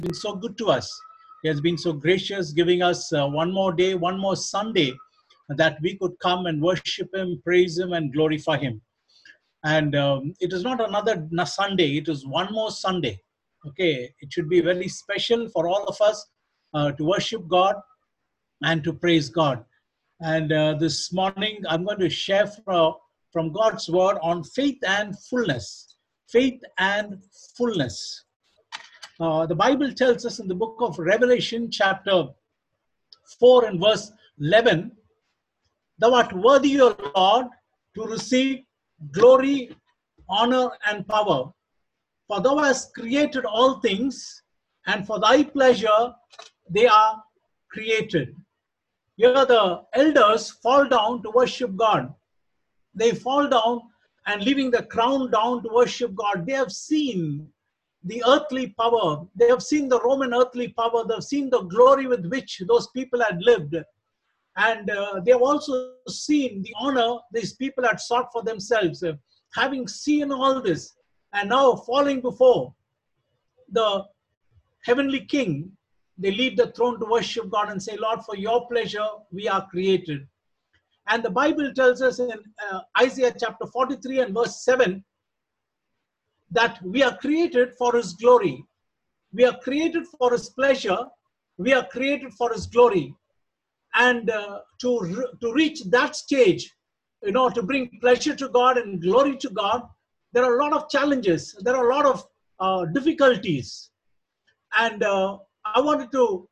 been so good to us. He has been so gracious, giving us one more day, one more Sunday, that we could come and worship Him, praise Him, and glorify Him. And it is not another Sunday, it is one more Sunday. Okay, it should be very special for all of us to worship God and to praise God. And this morning, I'm going to share from God's word on faith and fullness. Faith and fullness. The Bible tells us in the book of Revelation, chapter 4 and verse 11, "Thou art worthy, O Lord, to receive glory, honor, and power. For thou hast created all things, and for thy pleasure they are created." Here the elders fall down to worship God. They fall down and leaving the crown down to worship God. They have seen the earthly power. They have seen the Roman earthly power. They have seen the glory with which those people had lived. And they have also seen the honor these people had sought for themselves. Having seen all this and now falling before the heavenly King, they leave the throne to worship God and say, "Lord, for your pleasure we are created." And the Bible tells us in Isaiah chapter 43 and verse 7 that we are created for His glory. We are created for His pleasure. We are created for His glory. And to reach that stage, to bring pleasure to God and glory to God, there are a lot of challenges. There are a lot of difficulties. And I wanted to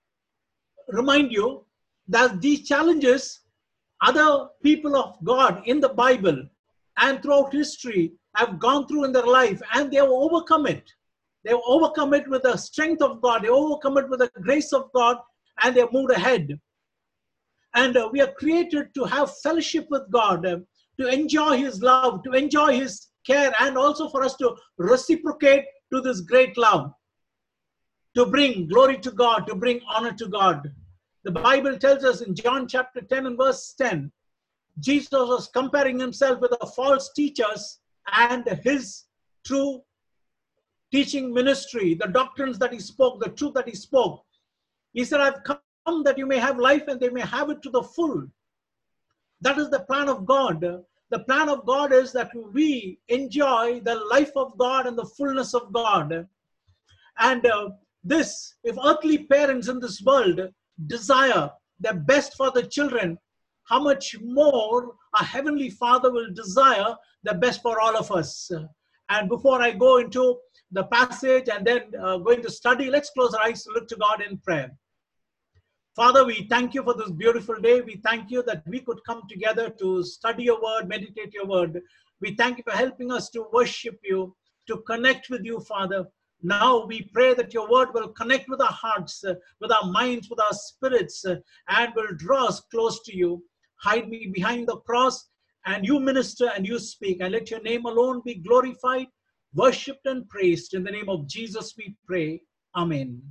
remind you that these challenges, other people of God in the Bible and throughout history have gone through in their life, and they have overcome it. They have overcome it with the strength of God. They overcome it with the grace of God, and they have moved ahead. And we are created to have fellowship with God, to enjoy His love, to enjoy His care, and also for us to reciprocate to this great love, to bring glory to God, to bring honor to God. The Bible tells us in John chapter 10 and verse 10, Jesus was comparing Himself with the false teachers and His true teaching ministry, the doctrines that He spoke, the truth that He spoke. He said, "I've come that you may have life and they may have it to the full." That is the plan of God. The plan of God is that we enjoy the life of God and the fullness of God. And this, if earthly parents in this world desire the best for the children, how much more a heavenly Father will desire the best for all of us. And before I go into the passage and then going to study, let's close our eyes to look to God in prayer. Father, we thank you for this beautiful day. We thank you that we could come together to study your word, meditate your word. We thank you for helping us to worship you, to connect with you, Father. Now we pray that your word will connect with our hearts, with our minds, with our spirits, and will draw us close to you. Hide me behind the cross, and you minister and you speak, and let your name alone be glorified, worshipped, and praised. In the name of Jesus we pray. Amen.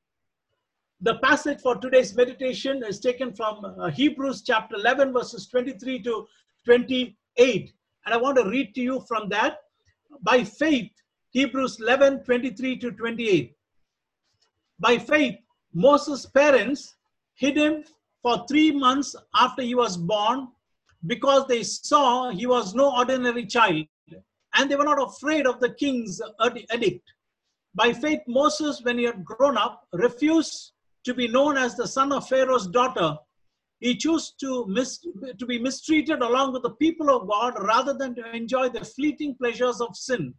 The passage for today's meditation is taken from Hebrews chapter 11, verses 23 to 28. And I want to read to you from that. By faith, Hebrews 11, 23 to 28. By faith, Moses' parents hid him for 3 months after he was born, because they saw he was no ordinary child, and they were not afraid of the king's edict. By faith, Moses, when he had grown up, refused to be known as the son of Pharaoh's daughter. He chose to be mistreated along with the people of God rather than to enjoy the fleeting pleasures of sin.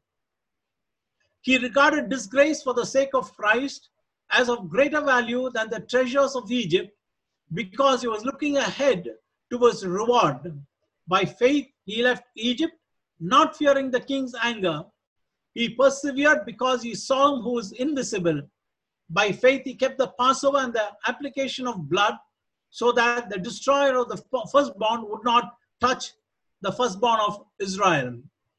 He regarded disgrace for the sake of Christ as of greater value than the treasures of Egypt, because he was looking ahead towards reward. By faith, he left Egypt, not fearing the king's anger. He persevered because he saw him who is invisible. By faith, he kept the Passover and the application of blood, so that the destroyer of the firstborn would not touch the firstborn of Israel.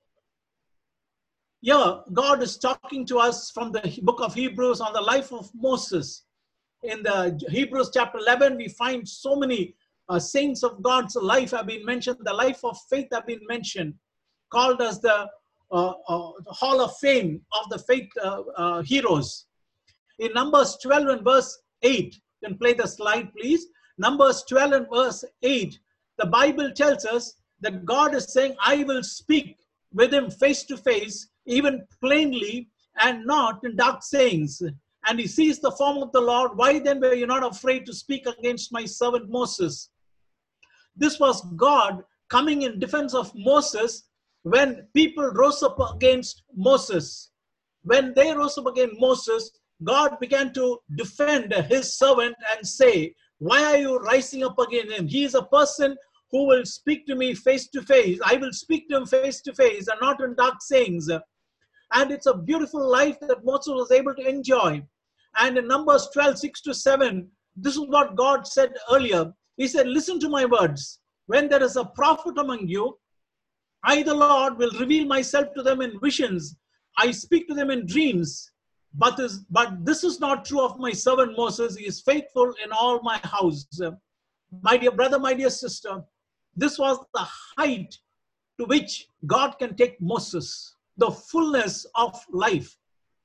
Here, God is talking to us from the book of Hebrews on the life of Moses. In the Hebrews chapter 11, we find so many saints of God's life have been mentioned. The life of faith have been mentioned, called as the Hall of Fame of the faith heroes. In Numbers 12 and verse 8, you can play the slide, please. Numbers 12 and verse 8, the Bible tells us that God is saying, I will speak with him face to face, even plainly, and not in dark sayings. And he sees the form of the Lord. Why then were you not afraid to speak against my servant Moses? This was God coming in defense of Moses when people rose up against Moses. When they rose up against Moses, God began to defend his servant and say, why are you rising up against him? He is a person who will speak to me face to face. I will speak to him face to face and not in dark sayings. And it's a beautiful life that Moses was able to enjoy. And in Numbers 12, 6 to 7, this is what God said earlier. He said, listen to my words. When there is a prophet among you, I, the Lord, will reveal myself to them in visions. I speak to them in dreams. But this is not true of my servant Moses. He is faithful in all my house. My dear brother, my dear sister, this was the height to which God can take Moses, the fullness of life.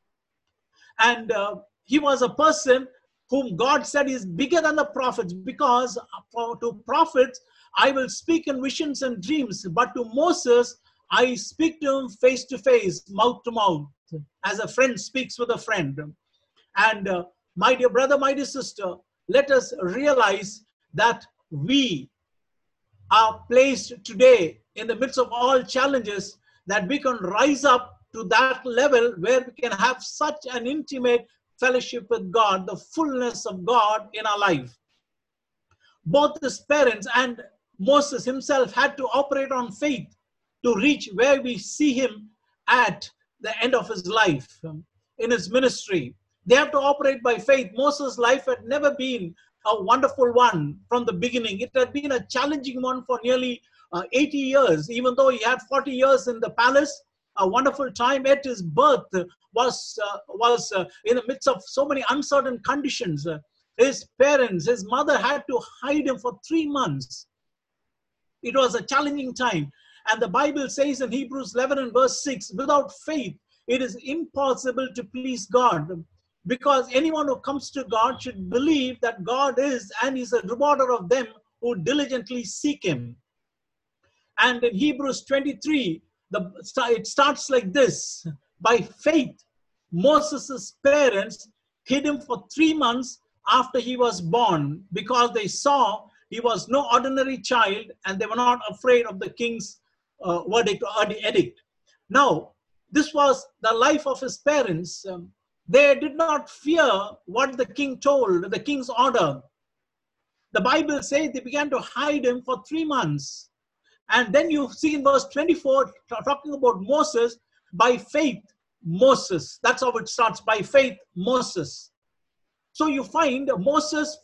And he was a person whom God said is bigger than the prophets, because to prophets, I will speak in visions and dreams, but to Moses, I speak to him face to face, mouth to mouth, as a friend speaks with a friend. And my dear brother, my dear sister, let us realize that we are placed today in the midst of all challenges, that we can rise up to that level where we can have such an intimate fellowship with God, the fullness of God in our life. Both his parents and Moses himself had to operate on faith to reach where we see him at the end of his life in his ministry. They have to operate by faith. Moses' life had never been a wonderful one from the beginning. It had been a challenging one for nearly 80 years, even though he had 40 years in the palace. A wonderful time at his birth was in the midst of so many uncertain conditions. His parents, his mother had to hide him for 3 months. It was a challenging time. And the Bible says in Hebrews 11 and verse 6, without faith, it is impossible to please God. Because anyone who comes to God should believe that God is, and is a rewarder of them who diligently seek him. And in Hebrews 23, it starts like this. By faith, Moses' parents hid him for 3 months after he was born, because they saw he was no ordinary child and they were not afraid of the king's verdict or edict. Now, this was the life of his parents. They did not fear what the king told, the king's order. The Bible says they began to hide him for 3 months. And then you see in verse 24, talking about Moses, by faith, Moses. That's how it starts, by faith, Moses. So you find Moses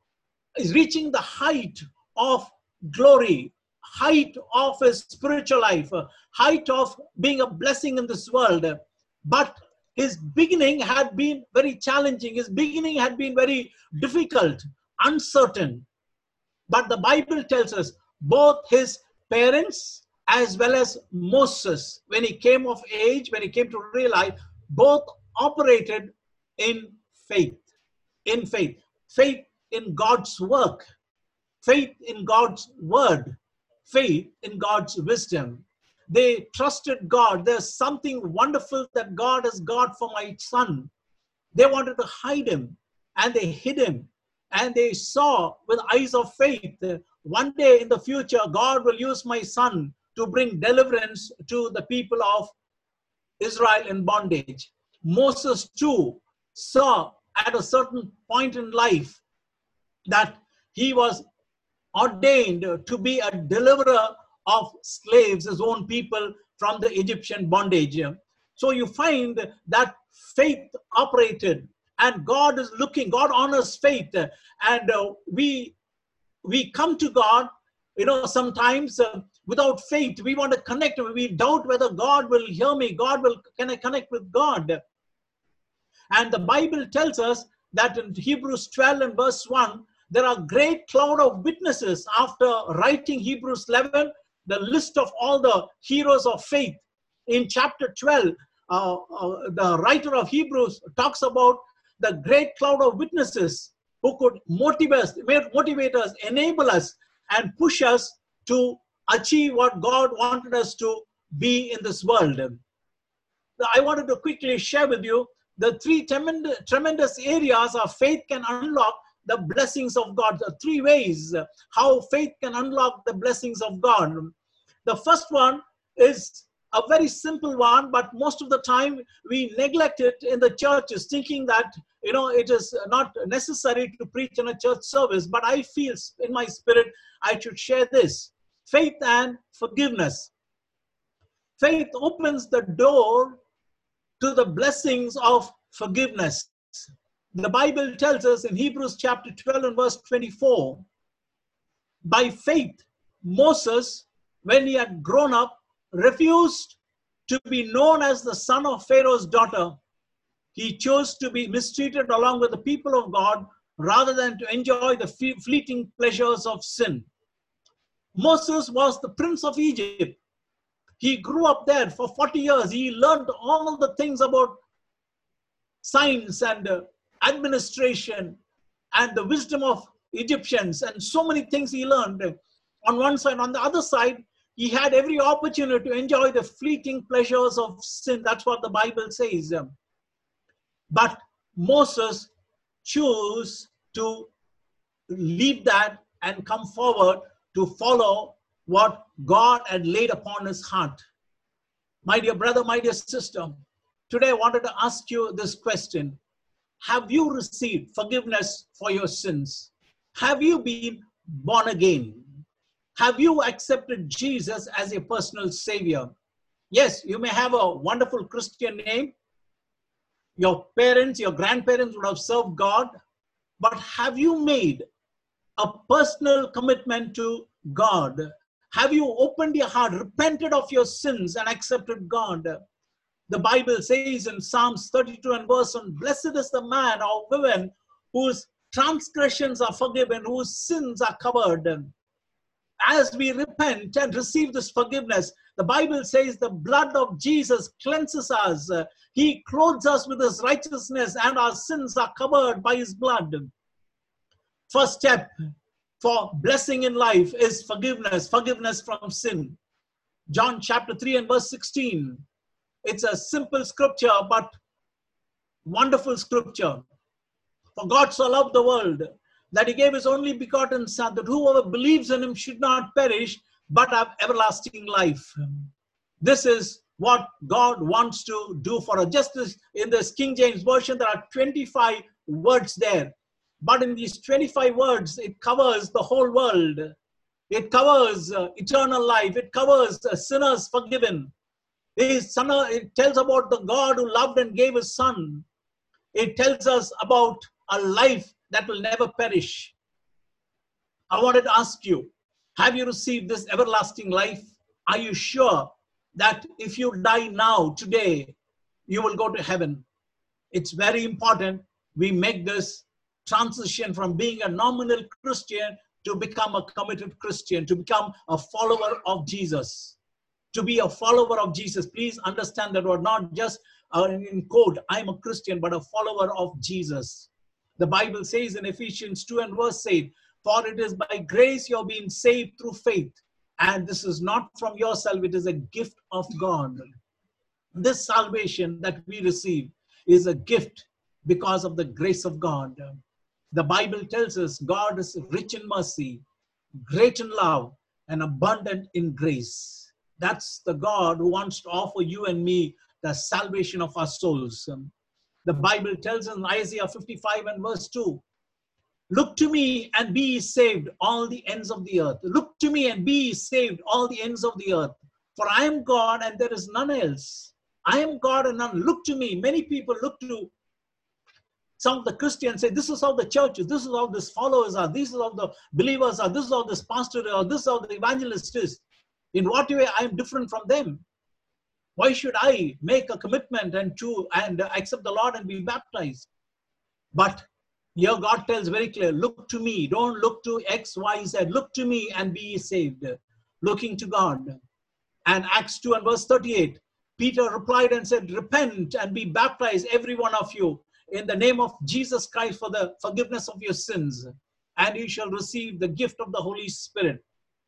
is reaching the height of glory, height of his spiritual life, height of being a blessing in this world. But his beginning had been very challenging. His beginning had been very difficult, uncertain. But the Bible tells us both his parents as well as Moses, when he came of age, when he came to realize, both operated in faith. In faith. Faith in God's work. Faith in God's word. Faith in God's wisdom. They trusted God. There's something wonderful that God has got for my son. They wanted to hide him, and they hid him. And they saw with eyes of faith, one day in the future, God will use my son to bring deliverance to the people of Israel in bondage. Moses too saw at a certain point in life that he was ordained to be a deliverer of slaves, his own people, from the Egyptian bondage. So you find that faith operated, and God is looking, God honors faith. And we come to God, sometimes without faith. We want to connect. We doubt whether God will hear me. Can I connect with God? And the Bible tells us that in Hebrews 12 and verse 1, there are a great cloud of witnesses. After writing Hebrews 11, the list of all the heroes of faith. In chapter 12, the writer of Hebrews talks about the great cloud of witnesses who could motivate us, enable us, and push us to achieve what God wanted us to be in this world. I wanted to quickly share with you the three tremendous areas of faith can unlock the blessings of God. The three ways how faith can unlock the blessings of God. The first one is a very simple one, but most of the time we neglect it in the churches, thinking that it is not necessary to preach in a church service. But I feel in my spirit I should share this: faith and forgiveness. Faith opens the door to the blessings of forgiveness. The Bible tells us in Hebrews chapter 12 and verse 24, by faith, Moses, when he had grown up, refused to be known as the son of Pharaoh's daughter. He chose to be mistreated along with the people of God rather than to enjoy the fleeting pleasures of sin. Moses was the prince of Egypt. He grew up there for 40 years. He learned all the things about science and administration and the wisdom of Egyptians, and so many things he learned on one side. On the other side, he had every opportunity to enjoy the fleeting pleasures of sin. That's what the Bible says. But Moses chose to leave that and come forward to follow what God had laid upon his heart. My dear brother, my dear sister, today I wanted to ask you this question. Have you received forgiveness for your sins? Have you been born again? Have you accepted Jesus as your personal Savior? Yes, you may have a wonderful Christian name. Your parents, your grandparents would have served God. But have you made a personal commitment to God? Have you opened your heart, repented of your sins, and accepted God? The Bible says in Psalms 32 and verse 1, blessed is the man or woman whose transgressions are forgiven, whose sins are covered. As we repent and receive this forgiveness, the Bible says the blood of Jesus cleanses us. He clothes us with his righteousness, and our sins are covered by his blood. First step for blessing in life is forgiveness from sin. John chapter 3 and verse 16. It's a simple scripture, but wonderful scripture. For God so loved the world that he gave his only begotten Son, that whoever believes in him should not perish, but have everlasting life. This is what God wants to do for us. Just as in this King James Version, there are 25 words there. But in these 25 words, it covers the whole world. It covers eternal life. It covers sinners forgiven. It tells about the God who loved and gave his Son. It tells us about a life that will never perish. I wanted to ask you, have you received this everlasting life? Are you sure that if you die now, today, you will go to heaven? It's very important we make this transition from being a nominal Christian to become a committed Christian, to become a follower of Jesus. To be a follower of Jesus, please understand that we're not just in quote, I'm a Christian, but a follower of Jesus. The Bible says in Ephesians 2 and verse 8, for it is by grace you're being saved through faith. And this is not from yourself, it is a gift of God. This salvation that we receive is a gift because of the grace of God. The Bible tells us God is rich in mercy, great in love, and abundant in grace. That's the God who wants to offer you and me the salvation of our souls. The Bible tells us in Isaiah 55 and verse 2, look to me and be saved, all the ends of the earth. Look to me and be saved, all the ends of the earth. For I am God and there is none else. I am God and none. Look to me. Many people look to some of the Christians, say, this is how the church is. This is how these followers are. This is how the believers are. This is how this pastor is. Or this is how the evangelist is. In what way I am different from them? Why should I make a commitment and accept the Lord and be baptized? But here God tells very clear, look to me. Don't look to X, Y, Z. Look to me and be saved. Looking to God. And Acts 2 and verse 38, Peter replied and said, repent and be baptized, every one of you, in the name of Jesus Christ for the forgiveness of your sins, and you shall receive the gift of the Holy Spirit.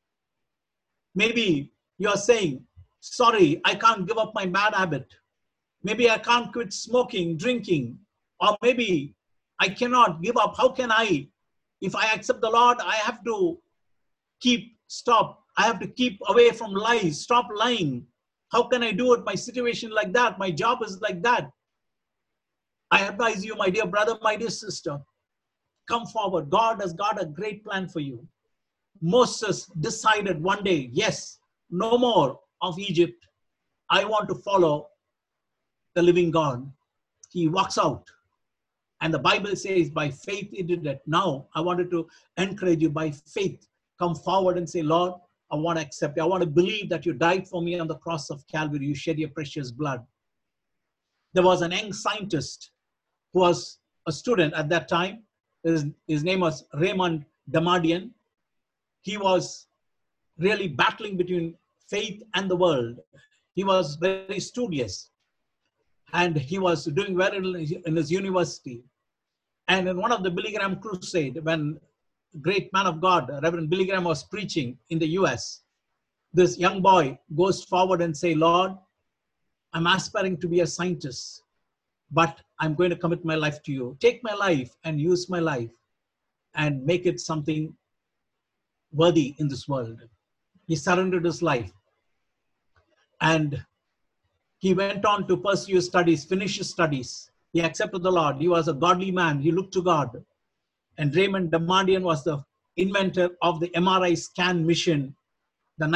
Maybe you are saying, sorry, I can't give up my bad habit. Maybe I can't quit smoking, drinking, or maybe I cannot give up. How can I? If I accept the Lord, I have to I have to keep away from lies, stop lying. How can I do it? My situation like that, my job is like that. I advise you, my dear brother, my dear sister, come forward. God has got a great plan for you. Moses decided one day, yes, no more of Egypt. I want to follow the living God. He walks out. And the Bible says, by faith he did it. Now, I wanted to encourage you, by faith, come forward and say, Lord, I want to accept you. I want to believe that you died for me on the cross of Calvary. You shed your precious blood. There was an young scientist who was a student at that time. His name was Raymond Damadian. He was really battling between faith and the world. He was very studious. And he was doing well in his university. And in one of the Billy Graham crusade, when great man of God, Reverend Billy Graham, was preaching in the US, this young boy goes forward and say, Lord, I'm aspiring to be a scientist, but I'm going to commit my life to you. Take my life and use my life and make it something worthy in this world. He surrendered his life. And he went on to pursue his studies, finish his studies. He accepted the Lord. He was a godly man. He looked to God. And Raymond Damadian was the inventor of the MRI scan mission. In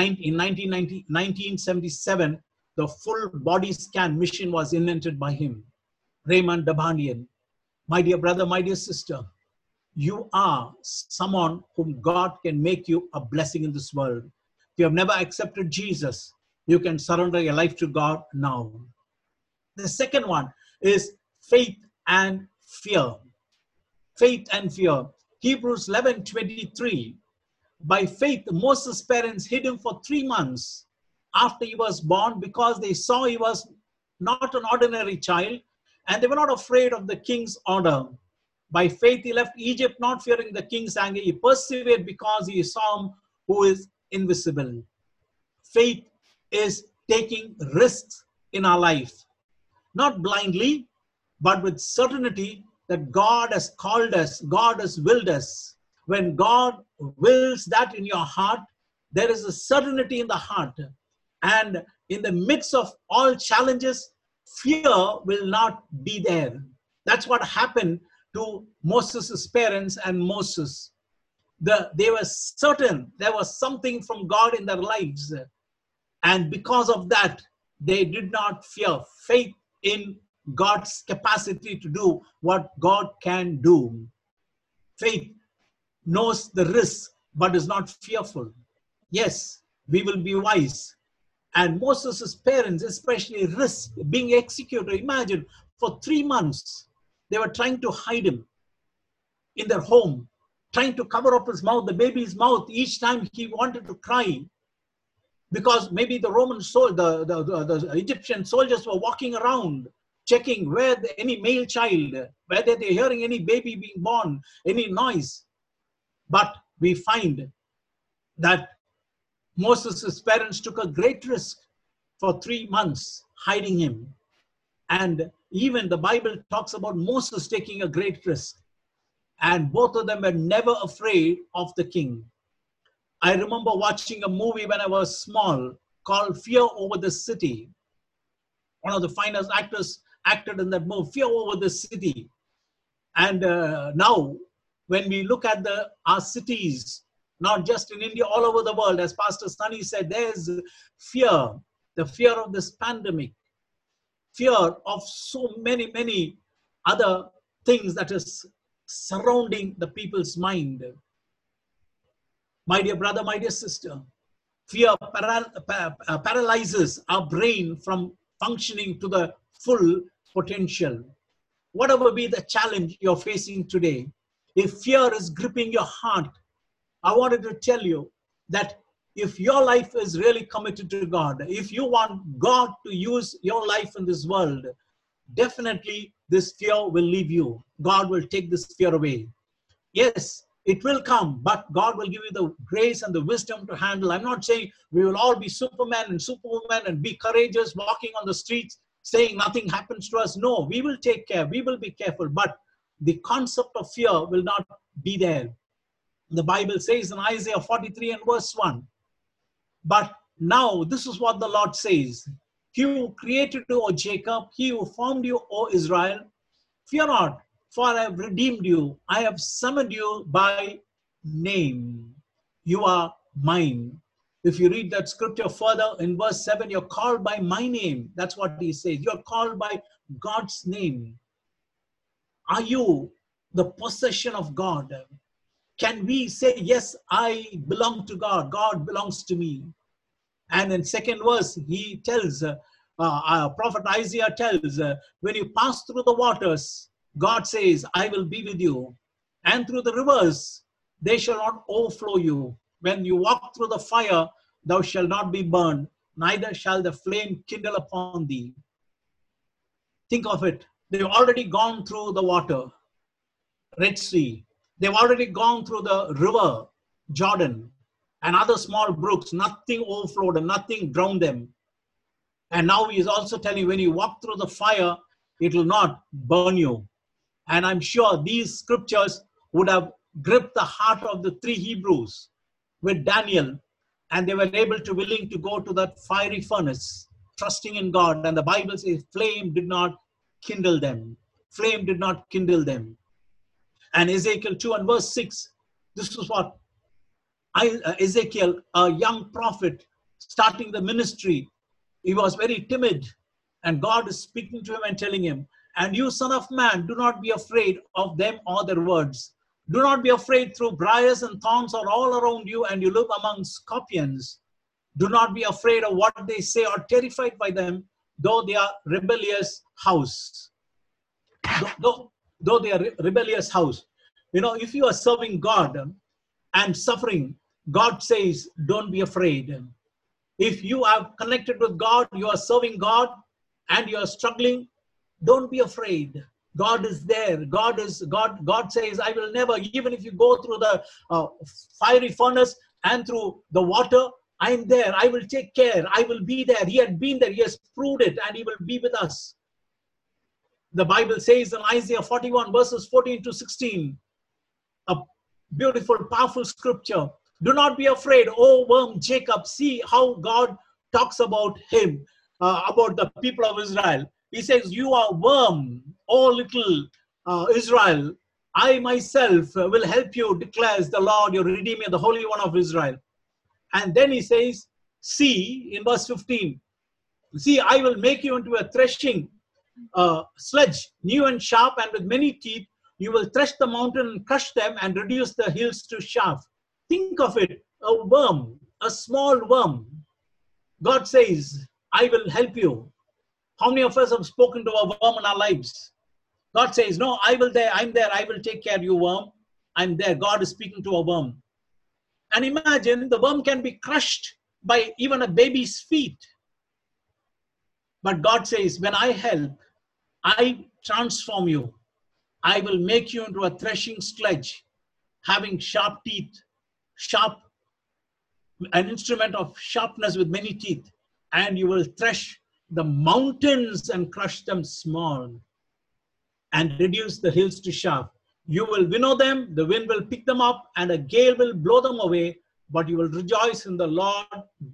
1977, the full body scan mission was invented by him. Raymond Damadian. My dear brother, my dear sister, you are someone whom God can make you a blessing in this world. If you have never accepted Jesus, you can surrender your life to God now. The second one is faith and fear. Faith and fear. Hebrews 11:23. By faith, Moses' parents hid him for 3 months after he was born because they saw he was not an ordinary child and they were not afraid of the king's order. By faith, he left Egypt, not fearing the king's anger. He persevered because he saw him who is invisible. Faith is taking risks in our life, not blindly, but with certainty that God has called us, God has willed us. When God wills that in your heart, there is a certainty in the heart. And in the midst of all challenges, fear will not be there. That's what happened to Moses' parents and Moses. They were certain there was something from God in their lives. And because of that, they did not fear. Faith in God's capacity to do what God can do. Faith knows the risk, but is not fearful. Yes, we will be wise. And Moses' parents especially risked being executed. Imagine, for 3 months, they were trying to hide him in their home, trying to cover up his mouth, the baby's mouth, each time he wanted to cry. Because maybe the the Egyptian soldiers were walking around, checking where any male child, whether they're hearing any baby being born, any noise. But we find that Moses' parents took a great risk for 3 months, hiding him. And even the Bible talks about Moses taking a great risk. And both of them were never afraid of the king. I remember watching a movie when I was small called Fear Over the City. One of the finest actors acted in that movie, Fear Over the City. And now, when we look at our cities, not just in India, all over the world, as Pastor Sunny said, there's fear, the fear of this pandemic, fear of so many, many other things that is surrounding the people's mind. My dear brother, my dear sister, fear paralyzes our brain from functioning to the full potential. Whatever be the challenge you're facing today, if fear is gripping your heart, I wanted to tell you that if your life is really committed to God, if you want God to use your life in this world, definitely this fear will leave you. God will take this fear away. Yes, it will come, but God will give you the grace and the wisdom to handle. I'm not saying we will all be Superman and Superwoman and be courageous, walking on the streets, saying nothing happens to us. No, we will take care. We will be careful. But the concept of fear will not be there. The Bible says in Isaiah 43 and verse 1, but now this is what the Lord says. He who created you, O Jacob, he who formed you, O Israel, fear not, for I have redeemed you. I have summoned you by name. You are mine. If you read that scripture further in verse 7, you're called by my name. That's what he says. You're called by God's name. Are you the possession of God? Can we say, yes, I belong to God. God belongs to me. And in second verse, he tells, Prophet Isaiah tells, when you pass through the waters, God says, I will be with you. And through the rivers, they shall not overflow you. When you walk through the fire, thou shalt not be burned, neither shall the flame kindle upon thee. Think of it. They've already gone through the water, Red Sea. They've already gone through the river, Jordan, and other small brooks. Nothing overflowed and nothing drowned them. And now he is also telling you, when you walk through the fire, it will not burn you. And I'm sure these scriptures would have gripped the heart of the three Hebrews with Daniel, and they were able to willing to go to that fiery furnace, trusting in God. And the Bible says flame did not kindle them. Flame did not kindle them. And Ezekiel 2 and verse 6, this is what Ezekiel, a young prophet, starting the ministry, he was very timid. And God is speaking to him and telling him, and you, son of man, do not be afraid of them or their words. Do not be afraid through briars and thorns are all around you, and you live among scorpions. Do not be afraid of what they say or terrified by them, though they are rebellious house. Though they are rebellious house. You know, if you are serving God and suffering, God says, don't be afraid. If you have connected with God, you are serving God, and you are struggling, don't be afraid. God is there. God says, I will never, even if you go through the fiery furnace and through the water, I'm there. I will take care. I will be there. He had been there. He has proved it, and he will be with us. The Bible says in Isaiah 41 verses 14 to 16, a beautiful, powerful scripture. Do not be afraid, O worm Jacob. See how God talks about him, about the people of Israel. He says, you are worm, O little Israel. I myself will help you, declares the Lord, your Redeemer, the Holy One of Israel. And then he says, see, in verse 15, see, I will make you into a threshing sledge, new and sharp, and with many teeth. You will thresh the mountain and crush them and reduce the hills to chaff. Think of it, a worm, a small worm. God says, I will help you. How many of us have spoken to a worm in our lives? God says, no, I'm there, I will take care of you, worm. I'm there. God is speaking to a worm. And imagine the worm can be crushed by even a baby's feet. But God says, when I help, I transform you. I will make you into a threshing sledge, having sharp teeth, an instrument of sharpness with many teeth, and you will thresh the mountains and crush them small and reduce the hills to chaff. You will winnow them, the wind will pick them up, and a gale will blow them away, but you will rejoice in the Lord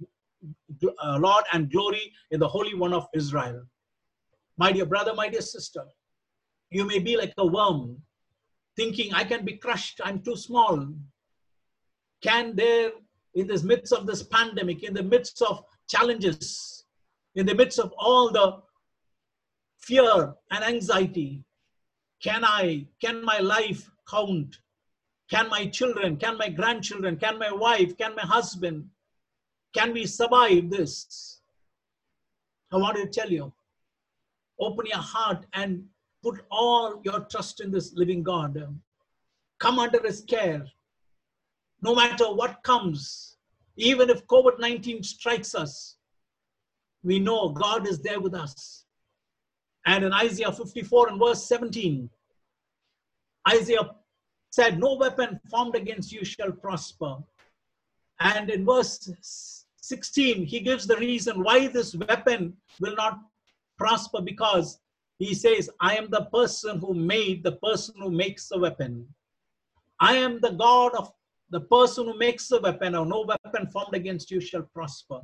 and glory in the Holy One of Israel. My dear brother, my dear sister, you may be like a worm, thinking, I can be crushed, I'm too small. Can there, in the midst of this pandemic, in the midst of challenges, in the midst of all the fear and anxiety, can my life count? Can my children, can my grandchildren, can my wife, can my husband, can we survive this? I want to tell you, open your heart and put all your trust in this living God. Come under his care. No matter what comes, even if COVID-19 strikes us, we know God is there with us. And in Isaiah 54 and verse 17, Isaiah said, no weapon formed against you shall prosper. And in verse 16, he gives the reason why this weapon will not prosper, because he says, I am the person who made the person who makes the weapon. I am the God of the person who makes the weapon, or no weapon formed against you shall prosper.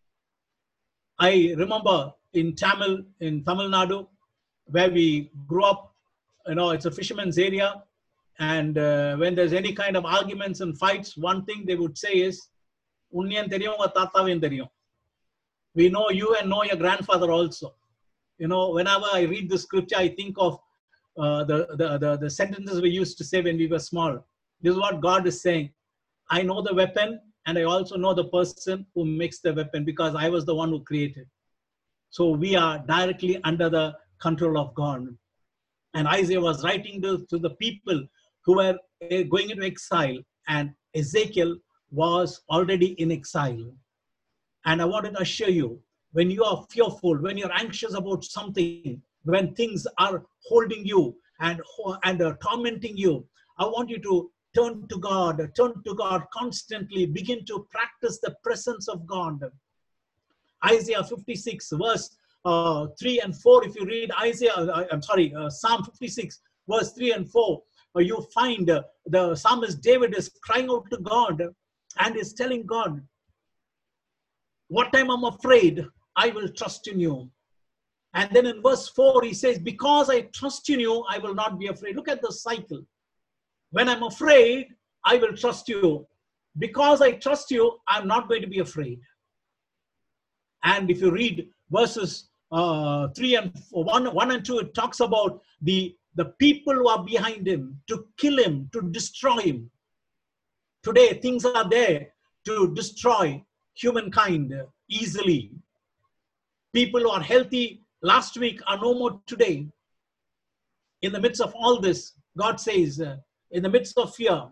I remember in Tamil Nadu, where we grew up, it's a fisherman's area. And when there's any kind of arguments and fights, one thing they would say is, Unniyan theriyum, unga tathavum theriyum. We know you and know your grandfather also. Whenever I read the scripture, I think of the sentences we used to say when we were small. This is what God is saying. I know the weapon, and I also know the person who makes the weapon, because I was the one who created. So we are directly under the control of God. And Isaiah was writing to the people who were going into exile, and Ezekiel was already in exile. And I wanted to assure you, when you are fearful, when you're anxious about something, when things are holding you and tormenting you, I want you to turn to God constantly. Begin to practice the presence of God. Isaiah 56 verse 3 and 4, if you read Psalm 56 verse 3 and 4, you find the psalmist David is crying out to God and is telling God, what time I'm afraid, I will trust in you. And then in verse 4, he says, because I trust in you, I will not be afraid. Look at the cycle. When I'm afraid, I will trust you. Because I trust you, I'm not going to be afraid. And if you read verses 1 and 2, it talks about the people who are behind him to kill him, to destroy him. Today, things are there to destroy humankind easily. People who are healthy last week are no more today. In the midst of all this, God says, in the midst of fear,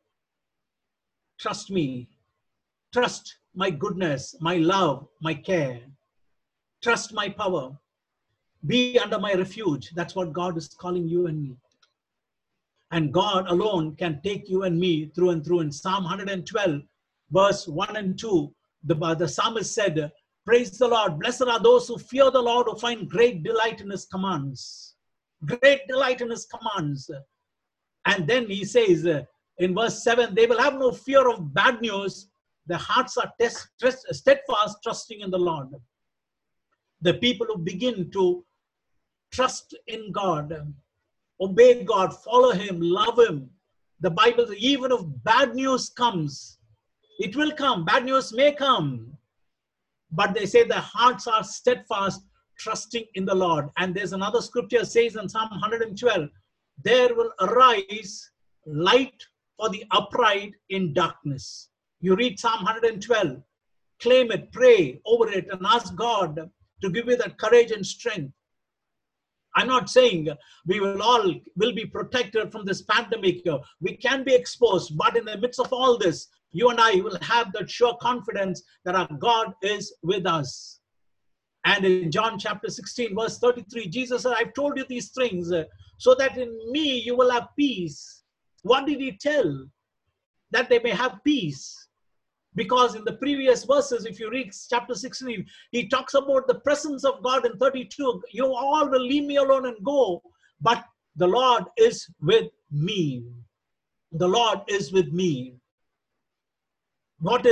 trust me. Trust my goodness, my love, my care. Trust my power. Be under my refuge. That's what God is calling you and me. And God alone can take you and me through and through. In Psalm 112, verse 1 and 2, the psalmist said, praise the Lord. Blessed are those who fear the Lord, who find great delight in his commands. Great delight in his commands. And then he says in verse 7, they will have no fear of bad news. Their hearts are steadfast, trusting in the Lord. The people who begin to trust in God, obey God, follow him, love him. The Bible says, even if bad news comes, it will come. Bad news may come. But they say their hearts are steadfast, trusting in the Lord. And there's another scripture says in Psalm 112, there will arise light for the upright in darkness. You read Psalm 112, claim it, pray over it, and ask God to give you that courage and strength. I'm not saying we will be protected from this pandemic. We can be exposed, but in the midst of all this, you and I will have that sure confidence that our God is with us. And in John chapter 16, verse 33, Jesus said, I've told you these things so that in me you will have peace. What did he tell? That they may have peace. Because in the previous verses, if you read chapter 16, he talks about the presence of God in 32. You all will leave me alone and go, but the Lord is with me. The Lord is with me. What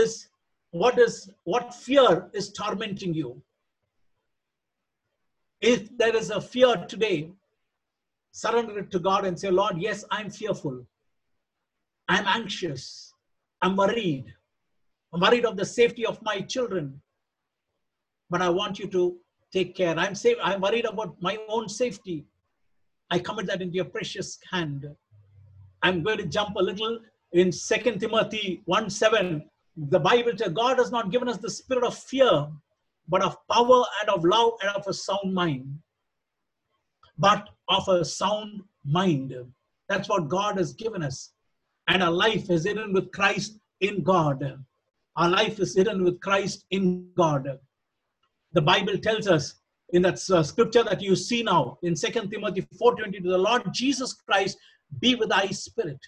fear is tormenting you? If there is a fear today, surrender it to God and say, Lord, yes, I'm fearful. I'm anxious. I'm worried. I'm worried of the safety of my children. But I want you to take care. I'm worried about my own safety. I commit that into your precious hand. I'm going to jump a little in 2 Timothy 1:7. The Bible says God has not given us the spirit of fear, but of power and of love and of a sound mind. But of a sound mind. That's what God has given us. And our life is hidden with Christ in God. Our life is hidden with Christ in God. The Bible tells us in that scripture that you see now in 2 Timothy 4:20, the Lord Jesus Christ be with thy spirit.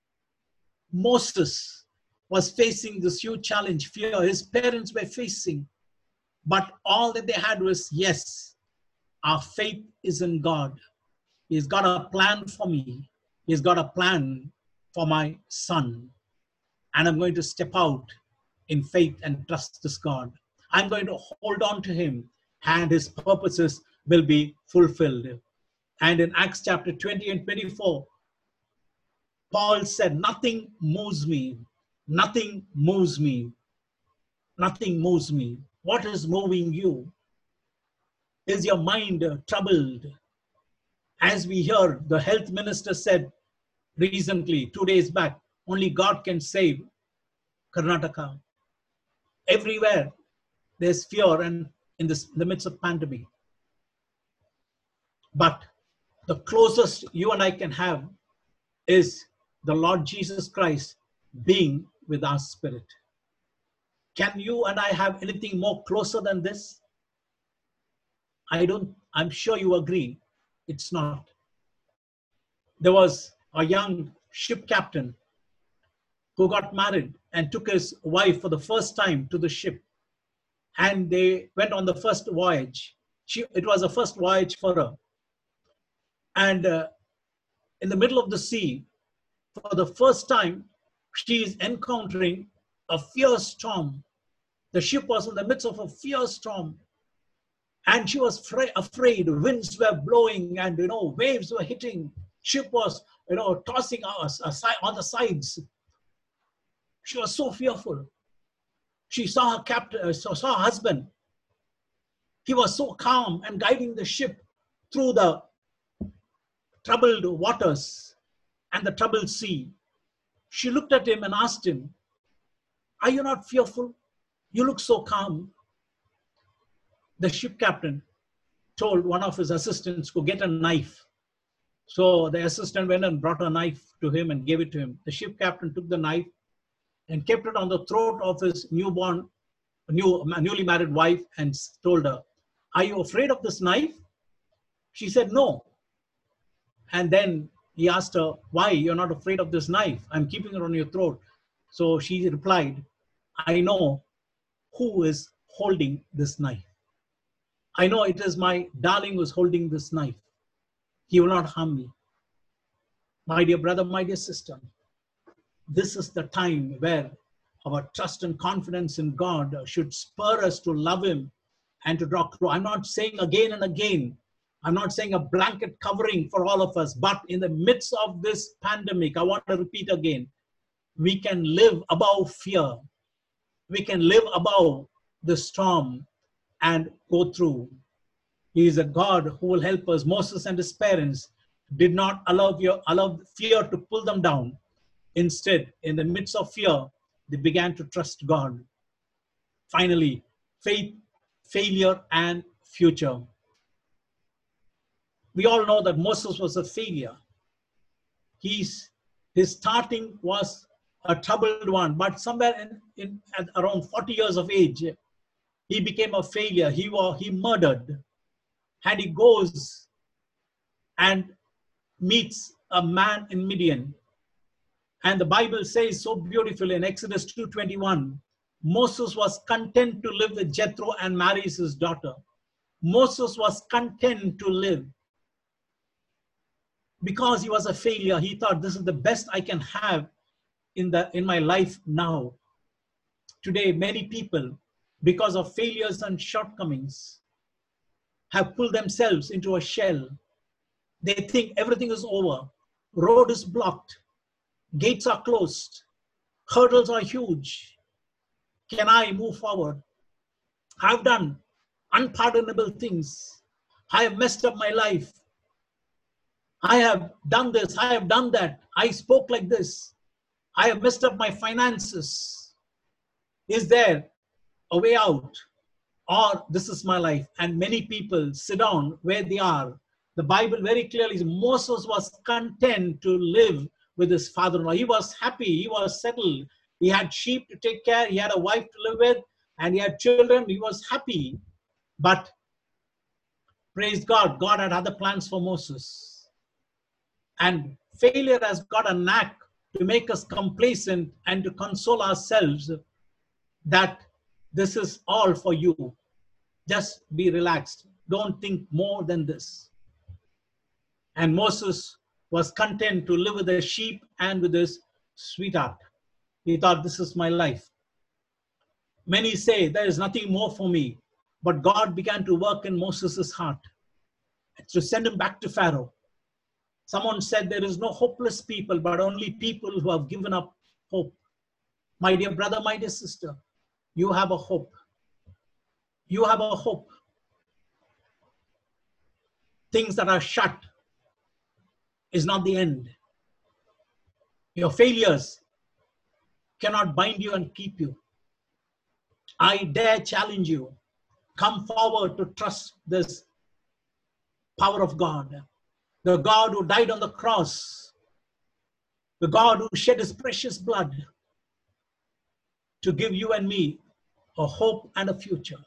Moses was facing this huge challenge, fear. His parents were facing. But all that they had was, yes, our faith is in God. He's got a plan for me. He's got a plan for my son. And I'm going to step out in faith and trust this God. I'm going to hold on to him, and his purposes will be fulfilled. And in Acts chapter 20 and 24, Paul said, nothing moves me. Nothing moves me. Nothing moves me. What is moving you? Is your mind troubled? As we heard, the health minister said recently, 2 days back, only God can save Karnataka. Everywhere there's fear and in the midst of pandemic. But the closest you and I can have is the Lord Jesus Christ being with our spirit. Can you and I have anything more closer than this? I'm sure you agree, it's not. There was a young ship captain who got married and took his wife for the first time to the ship. And they went on the first voyage. It was a first voyage for her. And in the middle of the sea, for the first time, she is encountering a fierce storm. The ship was in the midst of a fierce storm. And she was afraid. Winds were blowing and, waves were hitting. Ship was, tossing us on the sides. She was so fearful. She saw her captain, saw her husband. He was so calm and guiding the ship through the troubled waters and the troubled sea. She looked at him and asked him, are you not fearful? You look so calm. The ship captain told one of his assistants to get a knife. So the assistant went and brought a knife to him and gave it to him. The ship captain took the knife and kept it on the throat of his newly married wife and told her, are you afraid of this knife? She said, no. And then he asked her, why? You're not afraid of this knife? I'm keeping it on your throat. So she replied, I know who is holding this knife. I know it is my darling who is holding this knife. He will not harm me. My dear brother, my dear sister, this is the time where our trust and confidence in God should spur us to love him and to draw close. I'm not saying again and again, I'm not saying a blanket covering for all of us, but in the midst of this pandemic, I want to repeat again, we can live above fear. We can live above the storm and go through. He is a God who will help us. Moses and his parents did not allow fear to pull them down. Instead, in the midst of fear, they began to trust God. Finally, faith, failure, and future. We all know that Moses was a failure. His starting was a troubled one, but somewhere at around 40 years of age, he became a failure. He murdered. And he goes and meets a man in Midian. And the Bible says so beautifully in Exodus 2:21, Moses was content to live with Jethro and marries his daughter. Moses was content to live. Because he was a failure, he thought, this is the best I can have in my life now. Today, many people, because of failures and shortcomings, have pulled themselves into a shell. They think everything is over. Road is blocked. Gates are closed. Hurdles are huge. Can I move forward? I've done unpardonable things. I have messed up my life. I have done this. I have done that. I spoke like this. I have messed up my finances. Is there a way out? Or this is my life? And many people sit down where they are. The Bible very clearly says Moses was content to live with his father-in-law. He was happy. He was settled. He had sheep to take care. He had a wife to live with. And he had children. He was happy. But Praise God, God had other plans for Moses. And failure has got a knack to make us complacent and to console ourselves that this is all for you. Just be relaxed. Don't think more than this. And Moses was content to live with the sheep and with his sweetheart. He thought, this is my life. Many say there is nothing more for me. But God began to work in Moses' heart to send him back to Pharaoh. Someone said there is no hopeless people, but only people who have given up hope. My dear brother, my dear sister, you have a hope. You have a hope. Things that are shut is not the end. Your failures cannot bind you and keep you. I dare challenge you. Come forward to trust this power of God. The God who died on the cross. The God who shed his precious blood to give you and me a hope and a future.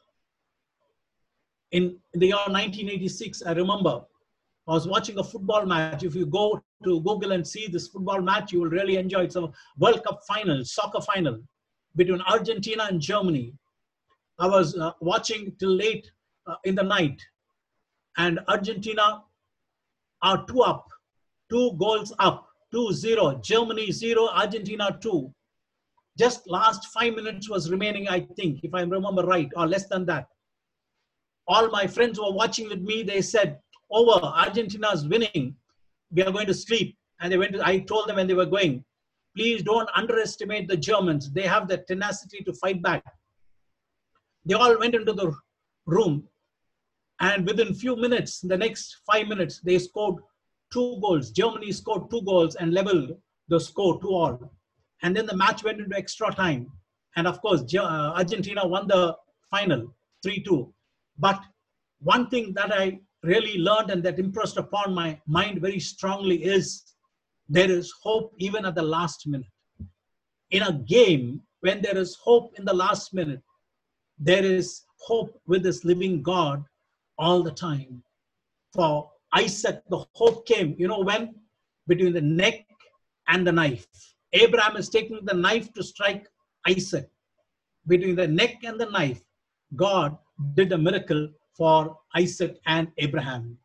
In the year 1986, I remember I was watching a football match. If you go to Google and see this football match, you will really enjoy it. It's a World Cup final, soccer final between Argentina and Germany. I was watching till late in the night, and Argentina are 2 goals up, 2-0. Germany 0, Argentina 2. Just last 5 minutes was remaining, I think, if I remember right, or less than that. All my friends who were watching with me, they said, over, Argentina's winning. We are going to sleep. And they went. I told them when they were going, please don't underestimate the Germans. They have the tenacity to fight back. They all went into the room. And within few minutes, the next 5 minutes, they scored 2 goals. Germany scored 2 goals and leveled the score 2-2. And then the match went into extra time. And of course, Argentina won the final 3-2. But one thing that I really learned and that impressed upon my mind very strongly is there is hope even at the last minute. In a game, when there is hope in the last minute, there is hope with this living God all the time. For Isaac, the hope came, you know when? Between the neck and the knife. Abraham is taking the knife to strike Isaac. Between the neck and the knife, God did a miracle for Isaac and Abraham.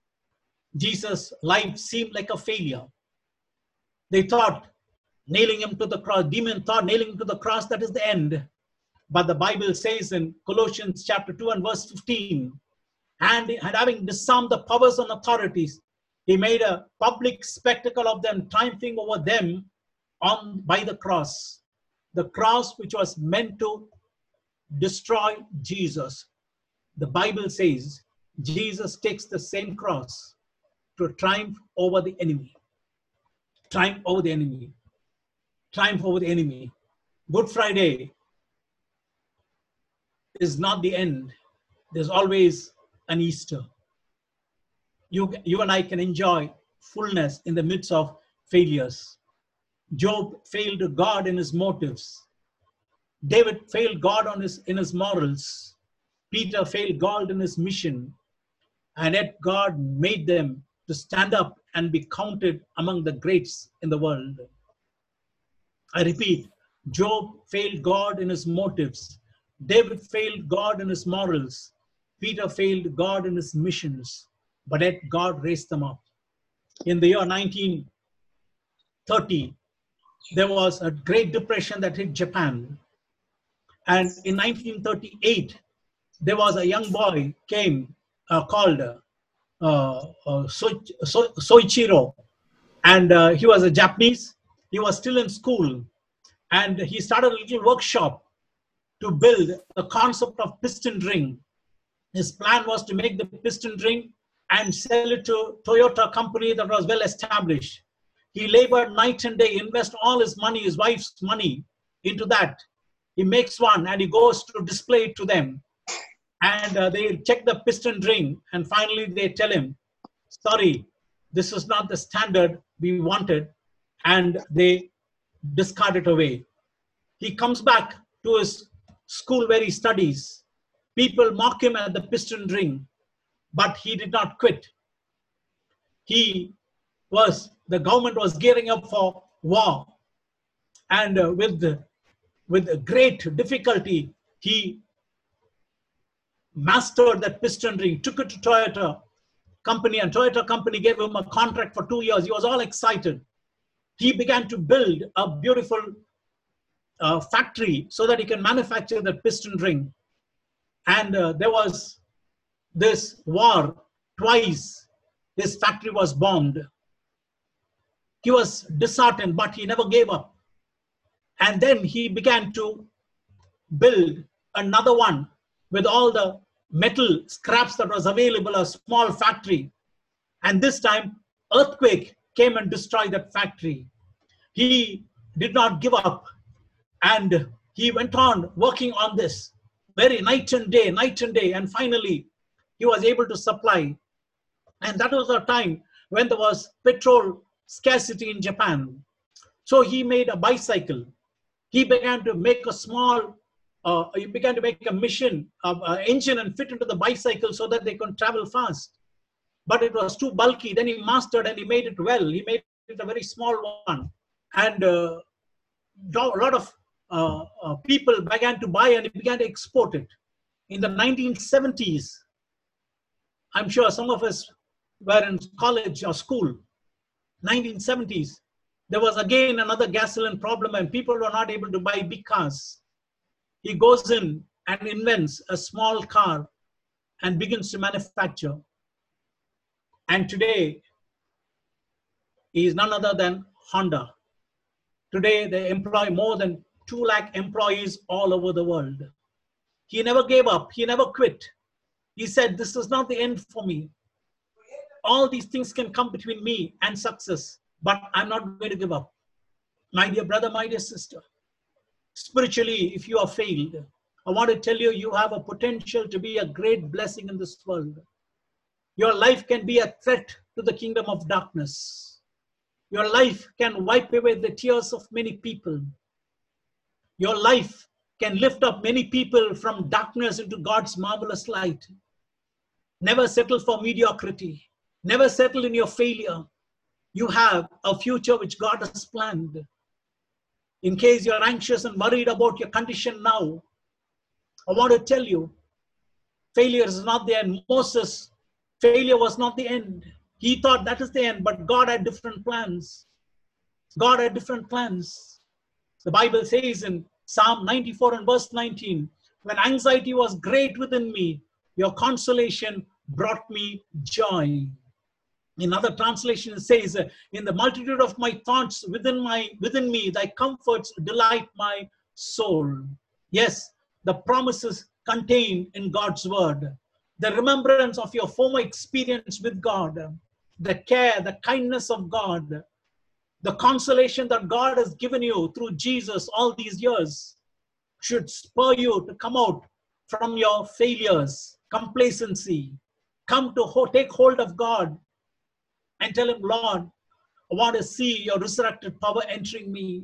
Jesus' life seemed like a failure. They thought nailing him to the cross, demon thought nailing him to the cross, that is the end. But the Bible says in Colossians chapter 2 and verse 15, and having disarmed the powers and authorities, he made a public spectacle of them, triumphing over them by the cross. The cross which was meant to destroy Jesus. The Bible says Jesus takes the same cross to triumph over the enemy. Triumph over the enemy. Triumph over the enemy. Good Friday is not the end. There's always an Easter. You and I can enjoy fullness in the midst of failures. Job failed God in his motives. David failed God in his morals. Peter failed God in his mission. And yet God made them to stand up and be counted among the greats in the world. I repeat, Job failed God in his motives. David failed God in his morals. Peter failed God in his missions. But yet God raised them up. In the year 1930, there was a Great Depression that hit Japan. And in 1938, there was a young boy came called Soichiro. And he was a Japanese. He was still in school. And he started a little workshop to build the concept of piston ring. His plan was to make the piston ring and sell it to Toyota company that was well established. He labored night and day, invest all his money, his wife's money into that. He makes one and he goes to display it to them. And they check the piston ring and finally they tell him, sorry, this is not the standard we wanted, and they discard it away. He comes back to his school where he studies. People mock him at the piston ring. but he did not quit. The government was gearing up for war, and with great difficulty, he mastered that piston ring, took it to Toyota company, and Toyota company gave him a contract for 2 years. He was all excited. He began to build a beautiful factory so that he can manufacture that piston ring. And there was this war. Twice his factory was bombed. He was disheartened, but he never gave up. And then he began to build another one with all the metal scraps that was available, a small factory. And this time, earthquake came and destroyed that factory. He did not give up, and he went on working on this very night and day, and finally he was able to supply. And that was a time when there was petrol scarcity in Japan. So he made a bicycle. He began to make a engine and fit into the bicycle so that they could travel fast. But it was too bulky. Then he mastered and he made it well. He made it a very small one. And a lot of people began to buy, and he began to export it. In the 1970s, I'm sure some of us were in college or school, 1970s, there was again another gasoline problem and people were not able to buy big cars. He goes in and invents a small car and begins to manufacture. And today, he is none other than Honda. Today, they employ more than 2 lakh employees all over the world. He never gave up. He never quit. He said, this is not the end for me. All these things can come between me and success, but I'm not going to give up. My dear brother, my dear sister, spiritually, if you are failed, I want to tell you, you have a potential to be a great blessing in this world. Your life can be a threat to the kingdom of darkness. Your life can wipe away the tears of many people. Your life can lift up many people from darkness into God's marvelous light. Never settle for mediocrity. Never settle in your failure. You have a future which God has planned. In case you're anxious and worried about your condition now, I want to tell you, failure is not the end. Moses, failure was not the end. He thought that is the end, but God had different plans. God had different plans. The Bible says in Psalm 94 and verse 19, when anxiety was great within me, your consolation brought me joy. In other translation, it says, in the multitude of my thoughts within me, thy comforts delight my soul. Yes, the promises contained in God's word, the remembrance of your former experience with God, the care, the kindness of God, the consolation that God has given you through Jesus all these years should spur you to come out from your failures, complacency, come to take hold of God and tell him, Lord, I want to see your resurrected power entering me.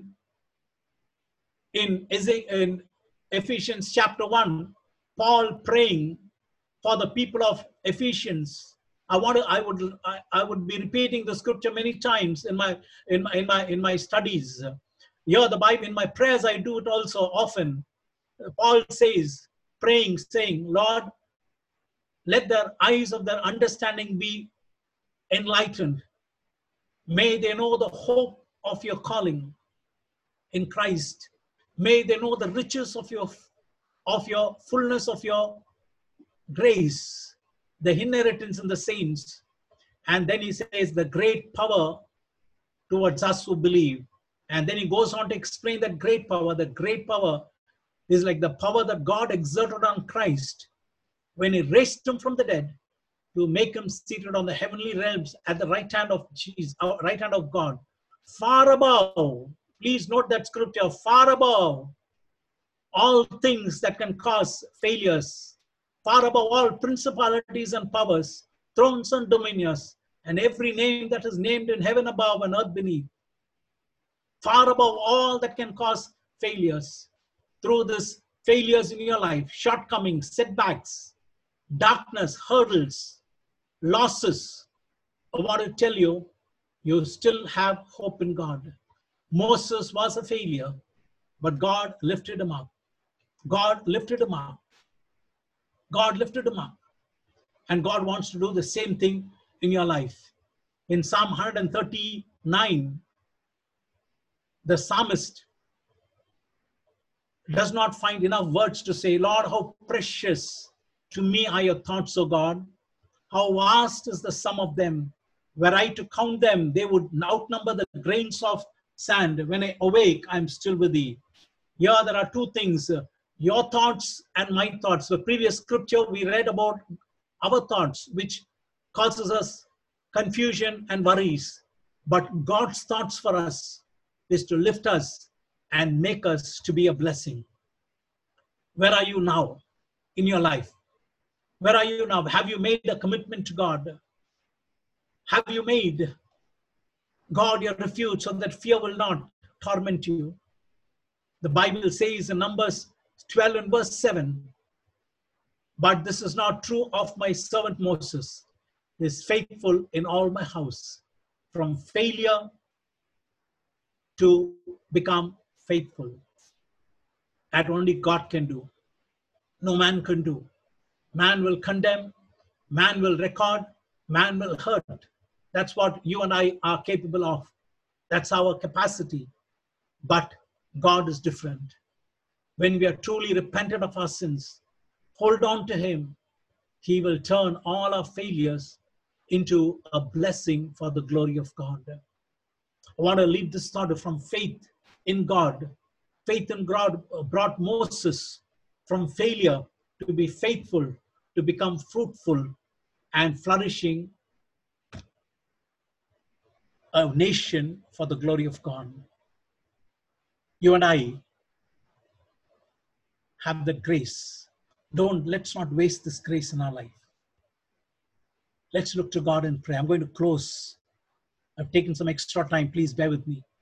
In Ephesians chapter 1, Paul praying for the people of Ephesians. I would be repeating the scripture many times in my studies. Here the Bible, in my prayers, I do it also often. Paul says, praying, saying, Lord, let their eyes of their understanding be enlightened. May they know the hope of your calling in Christ. May they know the riches of your fullness of your grace, the inheritance in the saints. And then he says the great power towards us who believe. And then he goes on to explain that great power. The great power is like the power that God exerted on Christ when he raised him from the dead to make him seated on the heavenly realms at the right hand of Jesus, right hand of God, far above. Please note that scripture, far above all things that can cause failures, far above all principalities and powers, thrones and dominions, and every name that is named in heaven above and earth beneath, far above all that can cause failures. Through this failures in your life, shortcomings, setbacks, darkness, hurdles, losses, I want to tell you, you still have hope in God. Moses was a failure, but God lifted him up. God lifted him up. God lifted him up. And God wants to do the same thing in your life. In Psalm 139, the psalmist does not find enough words to say, Lord, how precious to me are your thoughts, O God. How vast is the sum of them. Were I to count them, they would outnumber the grains of sand. When I awake, I'm still with thee. Here there are two things, your thoughts and my thoughts. The previous scripture we read about our thoughts, which causes us confusion and worries. But God's thoughts for us is to lift us and make us to be a blessing. Where are you now in your life? Where are you now? Have you made a commitment to God? Have you made God your refuge so that fear will not torment you? The Bible says in Numbers 12 and verse 7, but this is not true of my servant Moses. He is faithful in all my house, from failure to become faithful. That only God can do. No man can do. Man will condemn, man will record, man will hurt. That's what you and I are capable of. That's our capacity. But God is different. When we are truly repentant of our sins, hold on to Him, He will turn all our failures into a blessing for the glory of God. I want to leave this thought from faith in God. Faith in God brought Moses from failure to be faithful, to become fruitful and flourishing a nation for the glory of God. You and I have that grace. Let's not waste this grace in our life. Let's look to God and pray. I'm going to close. I've taken some extra time. Please bear with me.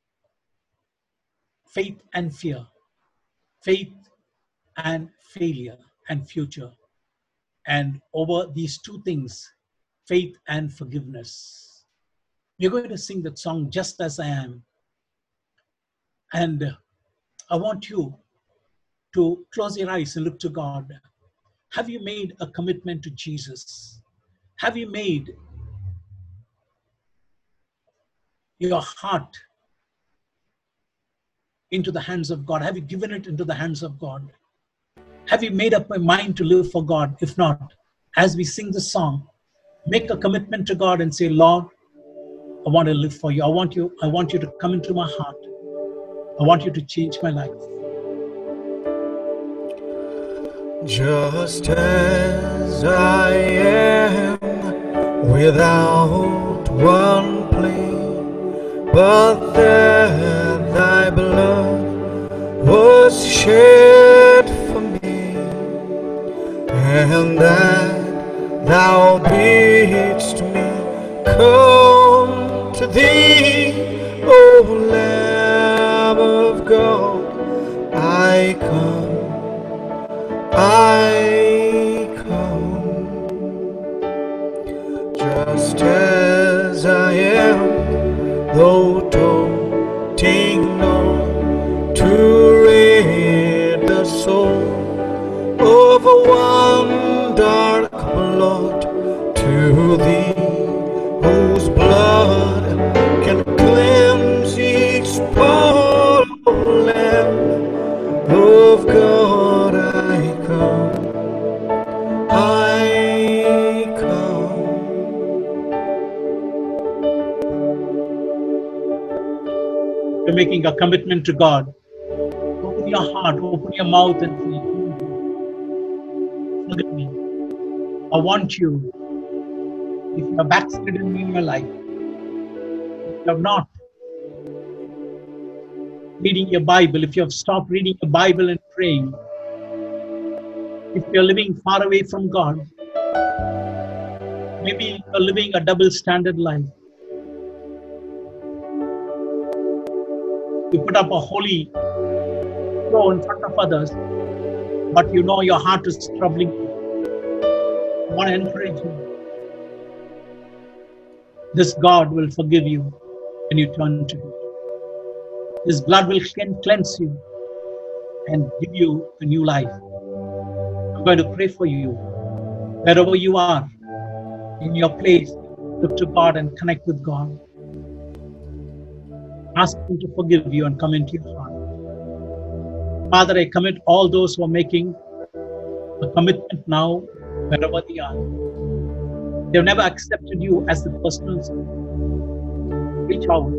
Faith and fear. Faith and failure and future. And over these two things, faith and forgiveness. We're going to sing that song, Just As I Am. And I want you to close your eyes and look to God. Have you made a commitment to Jesus? Have you made your heart into the hands of God? Have you given it into the hands of God? Have you made up a mind to live for God? If not, as we sing this song, make a commitment to God and say, Lord, I want to live for you. I want you to come into my heart. I want you to change my life. Just as I am, without one plea, but that thy blood was shed for me, and that thou bidst me come to thee, O Lamb of God, I come. I come, just as I am, though doting not to rid the soul of one dark blot, to thee, whose blood can cleanse each spot, O Lamb of God, I come. You're making a commitment to God. Open your heart, open your mouth and say, forgive me. I want you. If you are backslidden in your life, if you have not reading your Bible, if you have stopped reading your Bible and praying, if you're living far away from God, maybe you're living a double standard life. You put up a holy show in front of others, but you know your heart is troubling you. I want to encourage you. This God will forgive you when you turn to Him. His blood will cleanse you and give you a new life. I'm going to pray for you. Wherever you are, in your place, look to God and connect with God. Ask Him to forgive you and come into your heart. Father, I commit all those who are making a commitment now, wherever they are. They've never accepted you as the personal Savior. Reach out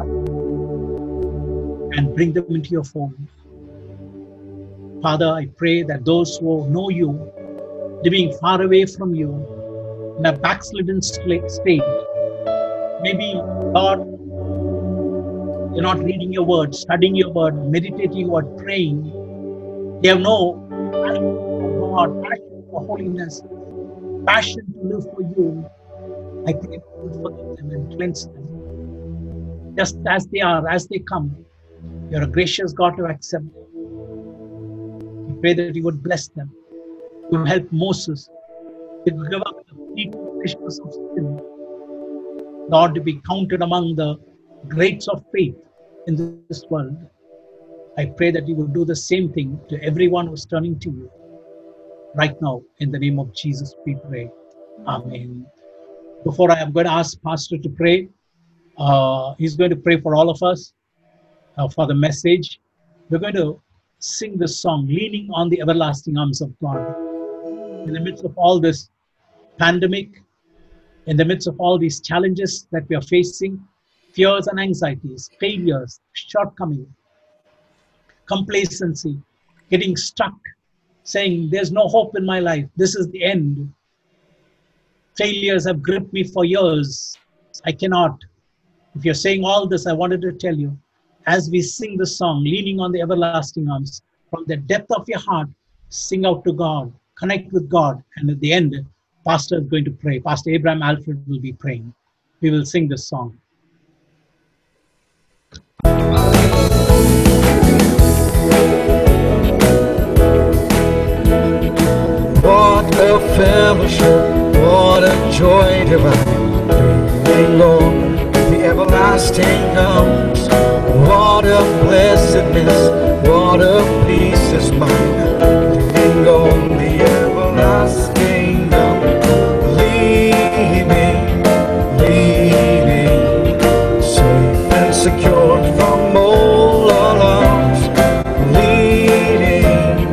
and bring them into your fold. Father, I pray that those who know you, living far away from you, in a backslidden state, maybe, God, you're not reading your word, studying your word, meditating your word, praying. They have no passion for God, passion for holiness, passion to live for you. I pray that you will forgive them and cleanse them. Just as they are, as they come, you're a gracious God to accept them. I pray that you would bless them. You would help Moses to give up the foolishness of sin. Lord, to be counted among the greats of faith in this world. I pray that you will do the same thing to everyone who's turning to you. Right now, in the name of Jesus, we pray. Amen. Before I am going to ask Pastor to pray, he's going to pray for all of us for the message. We're going to sing this song, Leaning on the Everlasting Arms of God. In the midst of all this pandemic, in the midst of all these challenges that we are facing, fears and anxieties, failures, shortcomings, complacency, getting stuck, saying there's no hope in my life, this is the end. Failures have gripped me for years, I cannot. If you're saying all this, I wanted to tell you, as we sing the song, Leaning on the Everlasting Arms, from the depth of your heart, sing out to God, connect with God, and at the end, Pastor is going to pray. Pastor Abraham Alfred will be praying. We will sing this song. What a fellowship, what a joy divine, leaning on the everlasting arms. What a blessedness, what a peace is mine, leaning on the everlasting arms. Leaning, safe and secured from all alarms. Leaning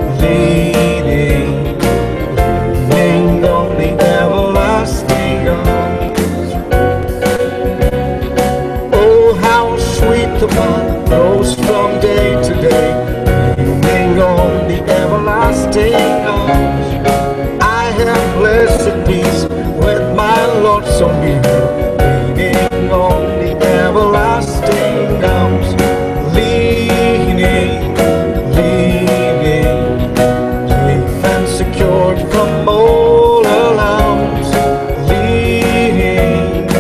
on the everlasting arms. Oh, how sweet the wine flows from day to day, leaning on the everlasting arms. I have blessed peace with my Lord so near, leaning on the everlasting arms. Leaning, safe and secured from all alarms. Leaning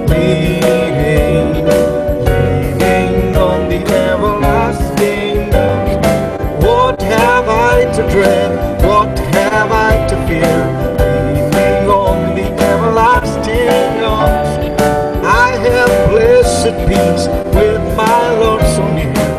on the everlasting arms. What have I to dread? What have I to fear? Leaning on the everlasting arms. I have blessed peace with my Lord so near,